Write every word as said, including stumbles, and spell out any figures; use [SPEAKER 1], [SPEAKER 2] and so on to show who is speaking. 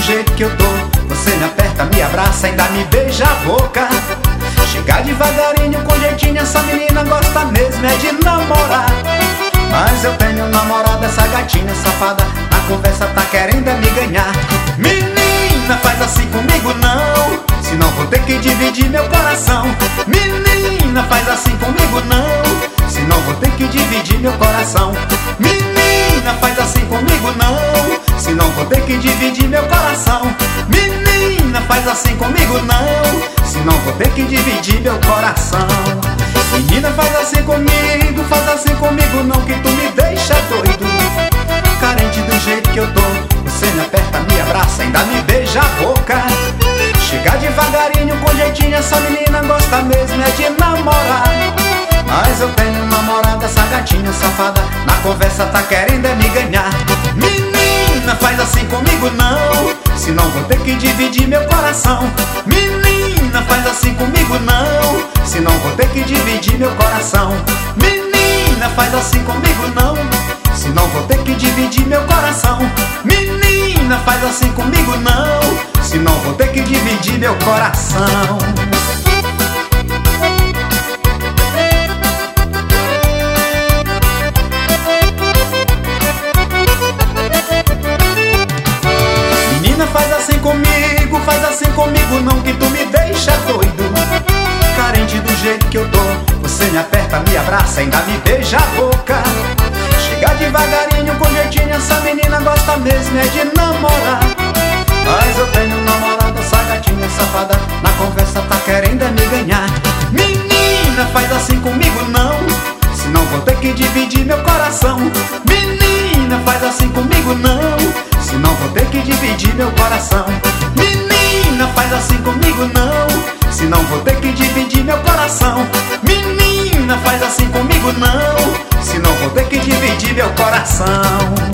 [SPEAKER 1] jeito que eu tô, você me aperta, me abraça, ainda me beija a boca. Chega devagarinho, com jeitinho, essa menina gosta mesmo é de namorar. Mas eu tenho namorada, essa gatinha safada, na conversa tá querendo é me ganhar. Menina, faz assim comigo não, senão vou ter que dividir meu coração. Menina, faz assim comigo não, senão vou ter que dividir meu coração. Menina, faz assim comigo não, senão vou ter que dividir meu coração. Menina, faz assim comigo não, senão vou ter que dividir meu coração. Menina, faz assim comigo, faz assim comigo não, que tu me deixa doido. Carente do jeito que eu tô, você me aperta, me abraça, ainda me beija a boca. Chega devagarinho, com jeitinho, essa menina gosta mesmo é de namorar. Mas eu tenho namorada, essa gatinha safada, na conversa tá querendo é me ganhar. Menina, faz assim comigo não, senão vou ter que dividir meu coração. Menina, faz assim comigo não, senão vou ter que dividir meu coração. Menina, faz assim comigo não, senão vou ter que dividir meu coração. Menina, faz assim comigo não, senão vou ter que dividir meu coração. Menina, faz assim comigo, faz assim comigo não, que tu me deixa doido. Carente do jeito que eu tô, você me aperta, me abraça, ainda me beija a boca. Chega devagarinho, com jeitinho, essa menina gosta mesmo é de namorar. Mas eu tenho namorada, essa gatinha safada, na conversa tá querendo é me ganhar. Menina, faz assim comigo não, senão vou ter que dividir meu coração. Menina, faz assim comigo não, senão vou ter que dividir meu coração. Menina, faz assim comigo não, senão vou ter que dividir meu coração. Menina, faz assim comigo não, senão vou ter que dividir meu coração.